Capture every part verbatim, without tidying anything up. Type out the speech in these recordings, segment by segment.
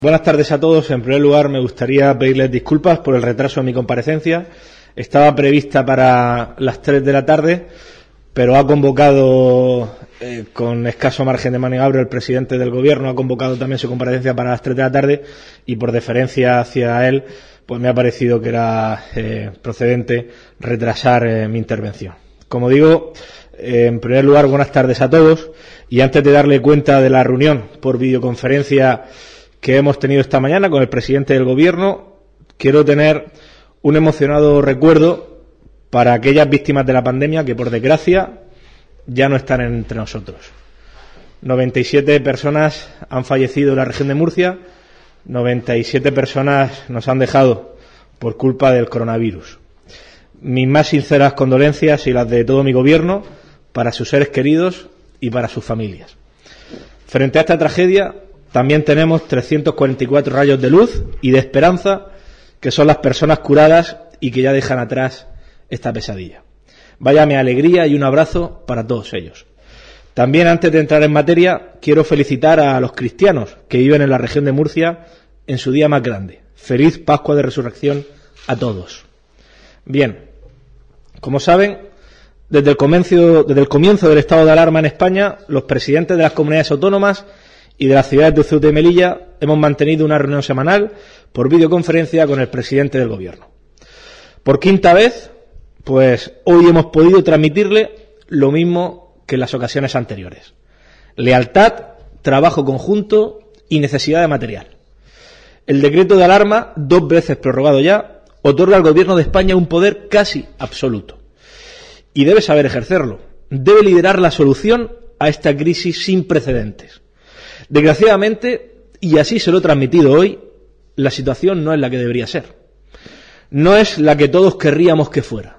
Buenas tardes a todos. En primer lugar, me gustaría pedirles disculpas por el retraso de mi comparecencia. Estaba prevista para las tres de la tarde, pero ha convocado, eh, con escaso margen de maniobra, el presidente del Gobierno ha convocado también su comparecencia para las tres de la tarde y, por deferencia hacia él, pues me ha parecido que era eh, procedente retrasar eh, mi intervención. Como digo, eh, en primer lugar, buenas tardes a todos. Y antes de darle cuenta de la reunión por videoconferencia que hemos tenido esta mañana con el presidente del Gobierno, quiero tener un emocionado recuerdo para aquellas víctimas de la pandemia que, por desgracia, ya no están entre nosotros. noventa y siete personas han fallecido en la región de Murcia, noventa y siete personas nos han dejado por culpa del coronavirus. Mis más sinceras condolencias y las de todo mi Gobierno para sus seres queridos y para sus familias. Frente a esta tragedia, también tenemos trescientos cuarenta y cuatro rayos de luz y de esperanza, que son las personas curadas y que ya dejan atrás esta pesadilla. Vaya mi alegría y un abrazo para todos ellos. También, antes de entrar en materia, quiero felicitar a los cristianos que viven en la región de Murcia en su día más grande. Feliz Pascua de Resurrección a todos. Bien, como saben, desde el comienzo, desde el comienzo del estado de alarma en España, los presidentes de las comunidades autónomas y de las ciudades de Ceuta y Melilla hemos mantenido una reunión semanal por videoconferencia con el presidente del Gobierno. Por quinta vez, pues hoy hemos podido transmitirle lo mismo que en las ocasiones anteriores: lealtad, trabajo conjunto y necesidad de material. El decreto de alarma, dos veces prorrogado ya, otorga al Gobierno de España un poder casi absoluto. Y debe saber ejercerlo. Debe liderar la solución a esta crisis sin precedentes. Desgraciadamente, y así se lo he transmitido hoy, la situación no es la que debería ser. No es la que todos querríamos que fuera.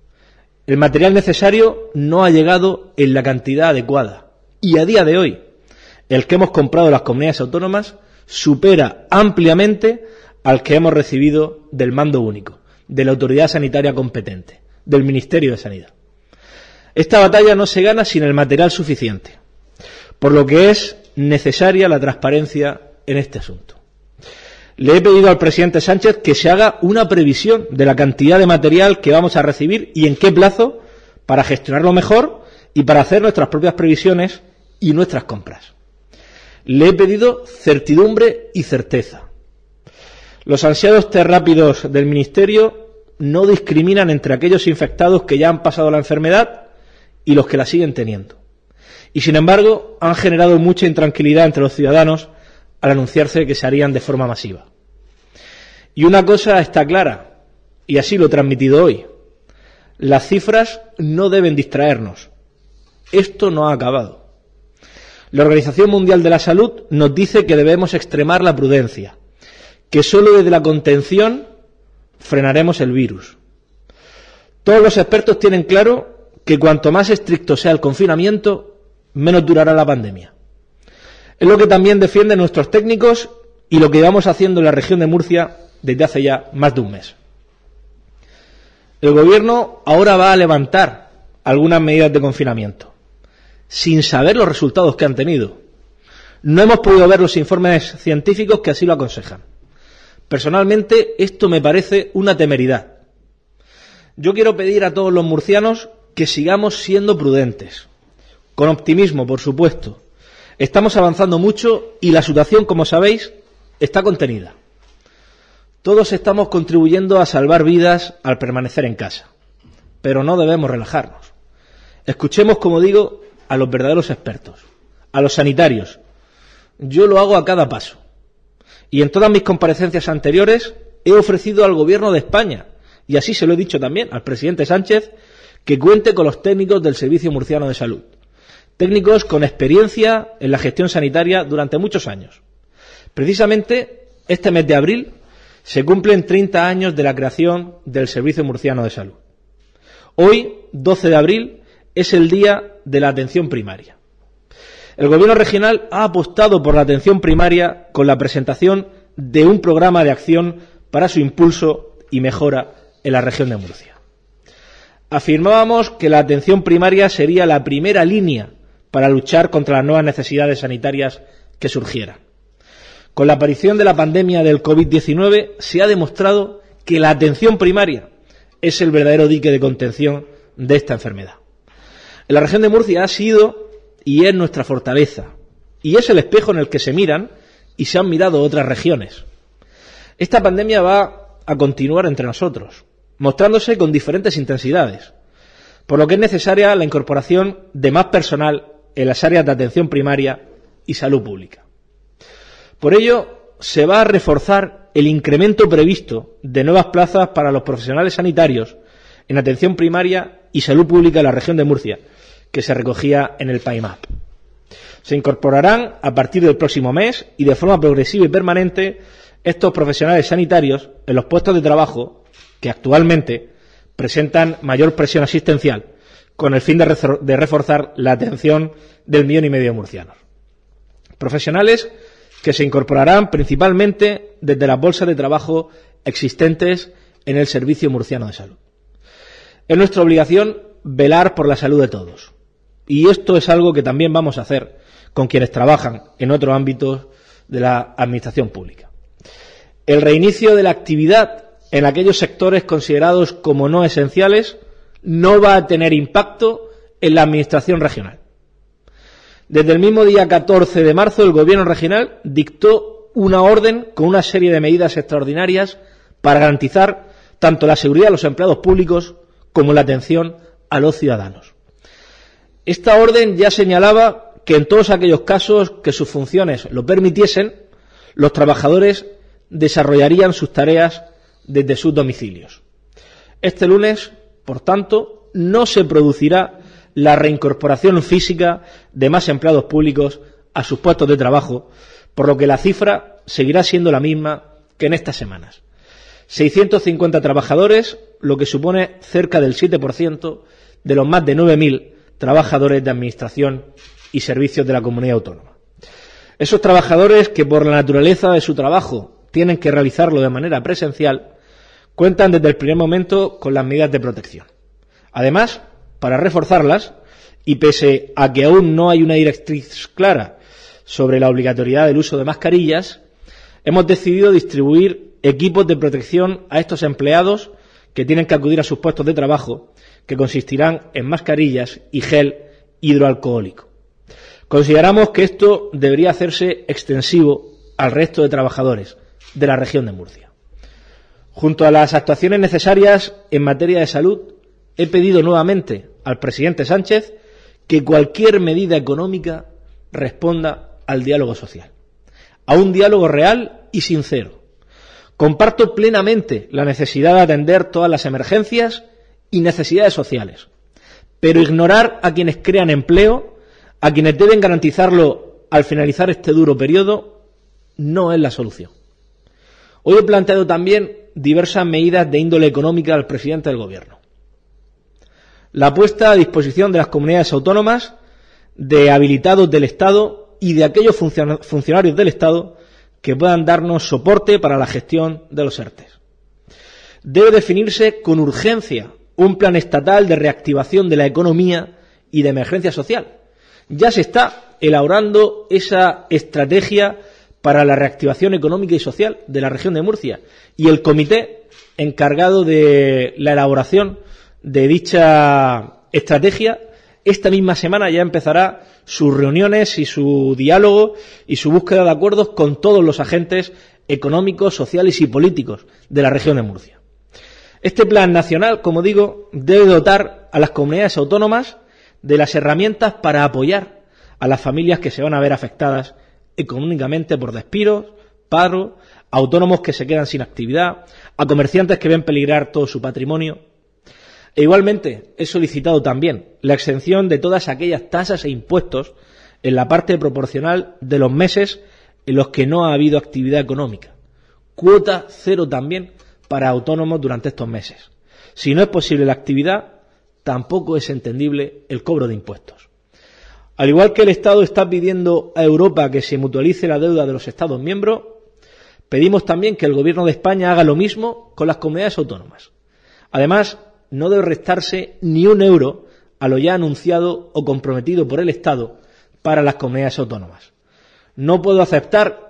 El material necesario no ha llegado en la cantidad adecuada. Y a día de hoy, el que hemos comprado las comunidades autónomas supera ampliamente al que hemos recibido del mando único, de la autoridad sanitaria competente, del Ministerio de Sanidad. Esta batalla no se gana sin el material suficiente, por lo que es necesaria la transparencia en este asunto. Le he pedido al presidente Sánchez que se haga una previsión de la cantidad de material que vamos a recibir y en qué plazo, para gestionarlo mejor y para hacer nuestras propias previsiones y nuestras compras. Le he pedido certidumbre y certeza. Los ansiados test rápidos del Ministerio no discriminan entre aquellos infectados que ya han pasado la enfermedad y los que la siguen teniendo. Y, sin embargo, han generado mucha intranquilidad entre los ciudadanos al anunciarse que se harían de forma masiva. Y una cosa está clara, y así lo he transmitido hoy: las cifras no deben distraernos. Esto no ha acabado. La Organización Mundial de la Salud nos dice que debemos extremar la prudencia, que solo desde la contención frenaremos el virus. Todos los expertos tienen claro que cuanto más estricto sea el confinamiento, menos durará la pandemia. Es lo que también defienden nuestros técnicos y lo que llevamos haciendo en la región de Murcia desde hace ya más de un mes. El Gobierno ahora va a levantar algunas medidas de confinamiento, sin saber los resultados que han tenido. No hemos podido ver los informes científicos que así lo aconsejan. Personalmente, esto me parece una temeridad. Yo quiero pedir a todos los murcianos que sigamos siendo prudentes, con optimismo, por supuesto. Estamos avanzando mucho y la situación, como sabéis, está contenida. Todos estamos contribuyendo a salvar vidas al permanecer en casa, pero no debemos relajarnos. Escuchemos, como digo, a los verdaderos expertos, a los sanitarios. Yo lo hago a cada paso. Y en todas mis comparecencias anteriores he ofrecido al Gobierno de España, y así se lo he dicho también al presidente Sánchez, que cuente con los técnicos del Servicio Murciano de Salud. Técnicos con experiencia en la gestión sanitaria durante muchos años. Precisamente este mes de abril se cumplen treinta años de la creación del Servicio Murciano de Salud. Hoy, doce de abril, es el día de la atención primaria. El Gobierno regional ha apostado por la atención primaria con la presentación de un programa de acción para su impulso y mejora en la región de Murcia. Afirmábamos que la atención primaria sería la primera línea para luchar contra las nuevas necesidades sanitarias que surgieran. Con la aparición de la pandemia del COVID diecinueve se ha demostrado que la atención primaria es el verdadero dique de contención de esta enfermedad. En la región de Murcia ha sido y es nuestra fortaleza, y es el espejo en el que se miran y se han mirado otras regiones. Esta pandemia va a continuar entre nosotros, mostrándose con diferentes intensidades, por lo que es necesaria la incorporación de más personal en las áreas de atención primaria y salud pública. Por ello, se va a reforzar el incremento previsto de nuevas plazas para los profesionales sanitarios en atención primaria y salud pública en la región de Murcia, que se recogía en el P A I M A P. Se incorporarán a partir del próximo mes y de forma progresiva y permanente estos profesionales sanitarios en los puestos de trabajo que actualmente presentan mayor presión asistencial, con el fin de, de reforzar la atención del millón y medio de murcianos. Profesionales que se incorporarán principalmente desde las bolsas de trabajo existentes en el Servicio Murciano de Salud. Es nuestra obligación velar por la salud de todos, y esto es algo que también vamos a hacer con quienes trabajan en otros ámbitos de la administración pública. El reinicio de la actividad en aquellos sectores considerados como no esenciales no va a tener impacto en la administración regional. Desde el mismo día catorce de marzo, el Gobierno regional dictó una orden con una serie de medidas extraordinarias para garantizar tanto la seguridad de los empleados públicos como la atención a los ciudadanos. Esta orden ya señalaba que en todos aquellos casos que sus funciones lo permitiesen, los trabajadores desarrollarían sus tareas desde sus domicilios. Este lunes, por tanto, no se producirá la reincorporación física de más empleados públicos a sus puestos de trabajo, por lo que la cifra seguirá siendo la misma que en estas semanas. seiscientos cincuenta trabajadores, lo que supone cerca del siete por ciento de los más de nueve mil trabajadores de administración y servicios de la comunidad autónoma. Esos trabajadores que por la naturaleza de su trabajo tienen que realizarlo de manera presencial, cuentan desde el primer momento con las medidas de protección. Además, para reforzarlas, y pese a que aún no hay una directriz clara sobre la obligatoriedad del uso de mascarillas, hemos decidido distribuir equipos de protección a estos empleados que tienen que acudir a sus puestos de trabajo, que consistirán en mascarillas y gel hidroalcohólico. Consideramos que esto debería hacerse extensivo al resto de trabajadores de la región de Murcia. Junto a las actuaciones necesarias en materia de salud, he pedido nuevamente al presidente Sánchez que cualquier medida económica responda al diálogo social, a un diálogo real y sincero. Comparto plenamente la necesidad de atender todas las emergencias y necesidades sociales, pero ignorar a quienes crean empleo, a quienes deben garantizarlo al finalizar este duro periodo, no es la solución. Hoy he planteado también diversas medidas de índole económica al presidente del Gobierno. La puesta a disposición de las comunidades autónomas, de habilitados del Estado y de aquellos funcionarios del Estado que puedan darnos soporte para la gestión de los ERTES. Debe definirse con urgencia un plan estatal de reactivación de la economía y de emergencia social. Ya se está elaborando esa estrategia para la reactivación económica y social de la región de Murcia, y el comité encargado de la elaboración de dicha estrategia esta misma semana ya empezará sus reuniones y su diálogo y su búsqueda de acuerdos con todos los agentes económicos, sociales y políticos de la región de Murcia. Este plan nacional, como digo, debe dotar a las comunidades autónomas de las herramientas para apoyar a las familias que se van a ver afectadas económicamente por despidos, paro, autónomos que se quedan sin actividad, a comerciantes que ven peligrar todo su patrimonio. E igualmente he solicitado también la exención de todas aquellas tasas e impuestos en la parte proporcional de los meses en los que no ha habido actividad económica. Cuota cero también para autónomos durante estos meses. Si no es posible la actividad, tampoco es entendible el cobro de impuestos. Al igual que el Estado está pidiendo a Europa que se mutualice la deuda de los Estados miembros, pedimos también que el Gobierno de España haga lo mismo con las comunidades autónomas. Además, no debe restarse ni un euro a lo ya anunciado o comprometido por el Estado para las comunidades autónomas. No puedo aceptar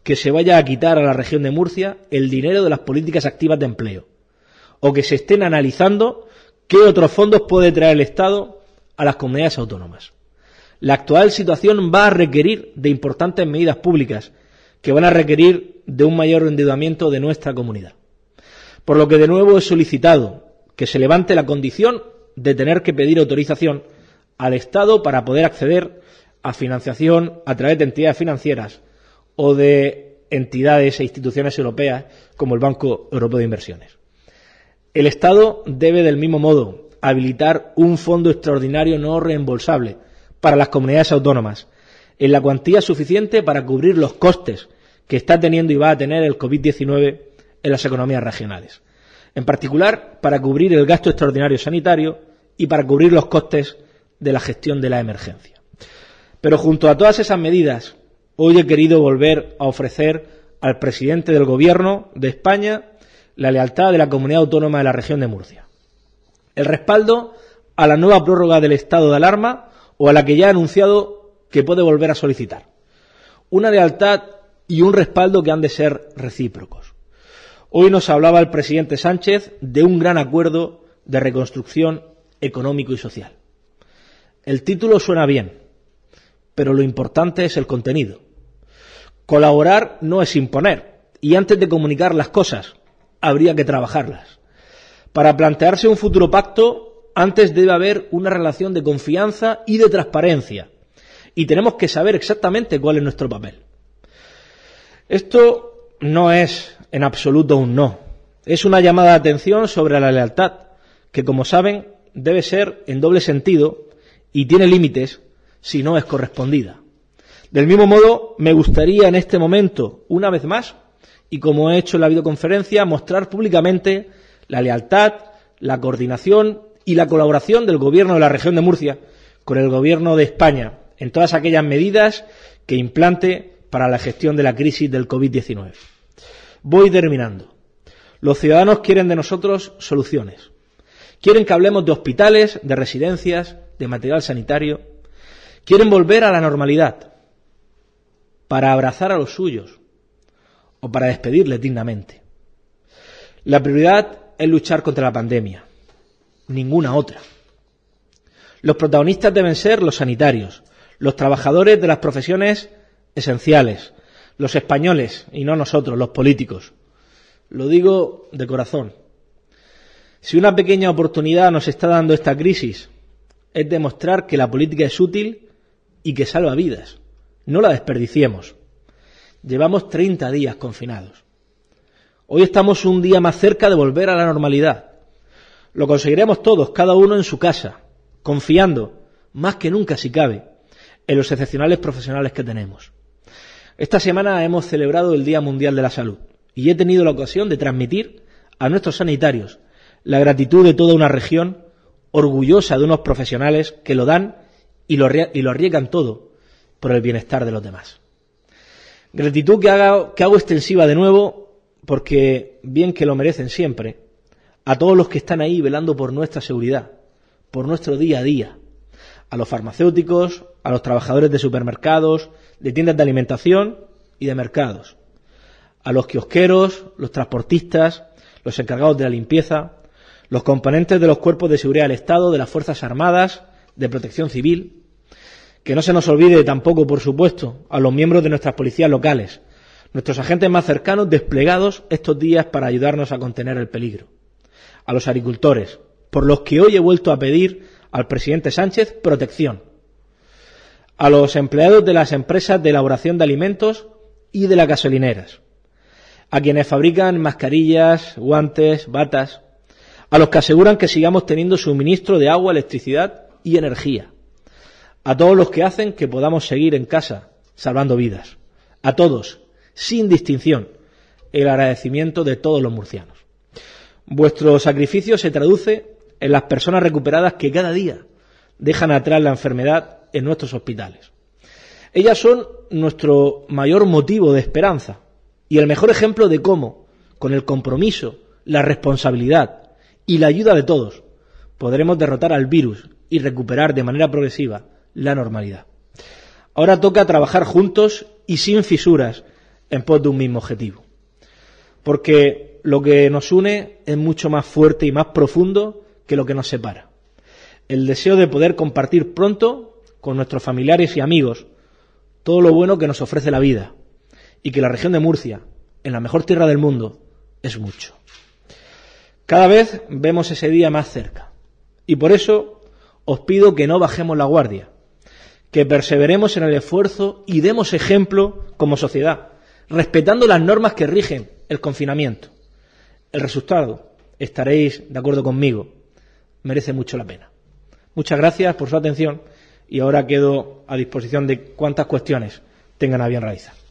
que se vaya a quitar a la región de Murcia el dinero de las políticas activas de empleo, o que se estén analizando qué otros fondos puede traer el Estado a las comunidades autónomas. La actual situación va a requerir de importantes medidas públicas que van a requerir de un mayor endeudamiento de nuestra comunidad. Por lo que de nuevo he solicitado que se levante la condición de tener que pedir autorización al Estado para poder acceder a financiación a través de entidades financieras o de entidades e instituciones europeas como el Banco Europeo de Inversiones. El Estado debe del mismo modo habilitar un fondo extraordinario no reembolsable para las comunidades autónomas en la cuantía suficiente para cubrir los costes que está teniendo y va a tener el COVID diecinueve en las economías regionales. En particular, para cubrir el gasto extraordinario sanitario y para cubrir los costes de la gestión de la emergencia. Pero junto a todas esas medidas, hoy he querido volver a ofrecer al presidente del Gobierno de España la lealtad de la comunidad autónoma de la región de Murcia, el respaldo a la nueva prórroga del estado de alarma o a la que ya ha anunciado que puede volver a solicitar. Una lealtad y un respaldo que han de ser recíprocos. Hoy nos hablaba el presidente Sánchez de un gran acuerdo de reconstrucción económico y social. El título suena bien, pero lo importante es el contenido. Colaborar no es imponer, y antes de comunicar las cosas, habría que trabajarlas. Para plantearse un futuro pacto, antes debe haber una relación de confianza y de transparencia, y tenemos que saber exactamente cuál es nuestro papel. Esto no es en absoluto un no, es una llamada de atención sobre la lealtad, que como saben debe ser en doble sentido y tiene límites si no es correspondida. Del mismo modo, me gustaría en este momento, una vez más, y como he hecho en la videoconferencia, mostrar públicamente la lealtad, la coordinación y la colaboración del Gobierno de la región de Murcia con el Gobierno de España en todas aquellas medidas que implante para la gestión de la crisis del COVID diecinueve. Voy terminando. Los ciudadanos quieren de nosotros soluciones. Quieren que hablemos de hospitales, de residencias, de material sanitario. Quieren volver a la normalidad para abrazar a los suyos o para despedirles dignamente. La prioridad es luchar contra la pandemia, ninguna otra. Los protagonistas deben ser los sanitarios, los trabajadores de las profesiones esenciales, los españoles y no nosotros, los políticos. Lo digo de corazón. Si una pequeña oportunidad nos está dando esta crisis, es demostrar que la política es útil y que salva vidas. No la desperdiciemos. Llevamos treinta días confinados. Hoy estamos un día más cerca de volver a la normalidad. Lo conseguiremos todos, cada uno en su casa, confiando, más que nunca si cabe, en los excepcionales profesionales que tenemos. Esta semana hemos celebrado el Día Mundial de la Salud y he tenido la ocasión de transmitir a nuestros sanitarios la gratitud de toda una región orgullosa de unos profesionales que lo dan y lo, y lo arriesgan todo por el bienestar de los demás. Gratitud que, haga, que hago extensiva de nuevo porque bien que lo merecen siempre a todos los que están ahí velando por nuestra seguridad, por nuestro día a día, a los farmacéuticos, a los trabajadores de supermercados, de tiendas de alimentación y de mercados, a los kiosqueros, los transportistas, los encargados de la limpieza, los componentes de los cuerpos de seguridad del Estado, de las Fuerzas Armadas, de Protección Civil. Que no se nos olvide tampoco, por supuesto, a los miembros de nuestras policías locales, nuestros agentes más cercanos desplegados estos días para ayudarnos a contener el peligro. A los agricultores, por los que hoy he vuelto a pedir al presidente Sánchez protección. A los empleados de las empresas de elaboración de alimentos y de las gasolineras. A quienes fabrican mascarillas, guantes, batas. A los que aseguran que sigamos teniendo suministro de agua, electricidad y energía. A todos los que hacen que podamos seguir en casa, salvando vidas. A todos, sin distinción, el agradecimiento de todos los murcianos. Vuestro sacrificio se traduce en las personas recuperadas que cada día dejan atrás la enfermedad en nuestros hospitales. Ellas son nuestro mayor motivo de esperanza y el mejor ejemplo de cómo, con el compromiso, la responsabilidad y la ayuda de todos, podremos derrotar al virus y recuperar de manera progresiva la normalidad. Ahora toca trabajar juntos y sin fisuras en pos de un mismo objetivo. Porque lo que nos une es mucho más fuerte y más profundo que lo que nos separa. El deseo de poder compartir pronto con nuestros familiares y amigos todo lo bueno que nos ofrece la vida, y que la región de Murcia, en la mejor tierra del mundo, es mucho. Cada vez vemos ese día más cerca, y por eso os pido que no bajemos la guardia, que perseveremos en el esfuerzo y demos ejemplo como sociedad, respetando las normas que rigen el confinamiento. El resultado, estaréis de acuerdo conmigo, merece mucho la pena. Muchas gracias por su atención y ahora quedo a disposición de cuantas cuestiones tengan a bien realizar.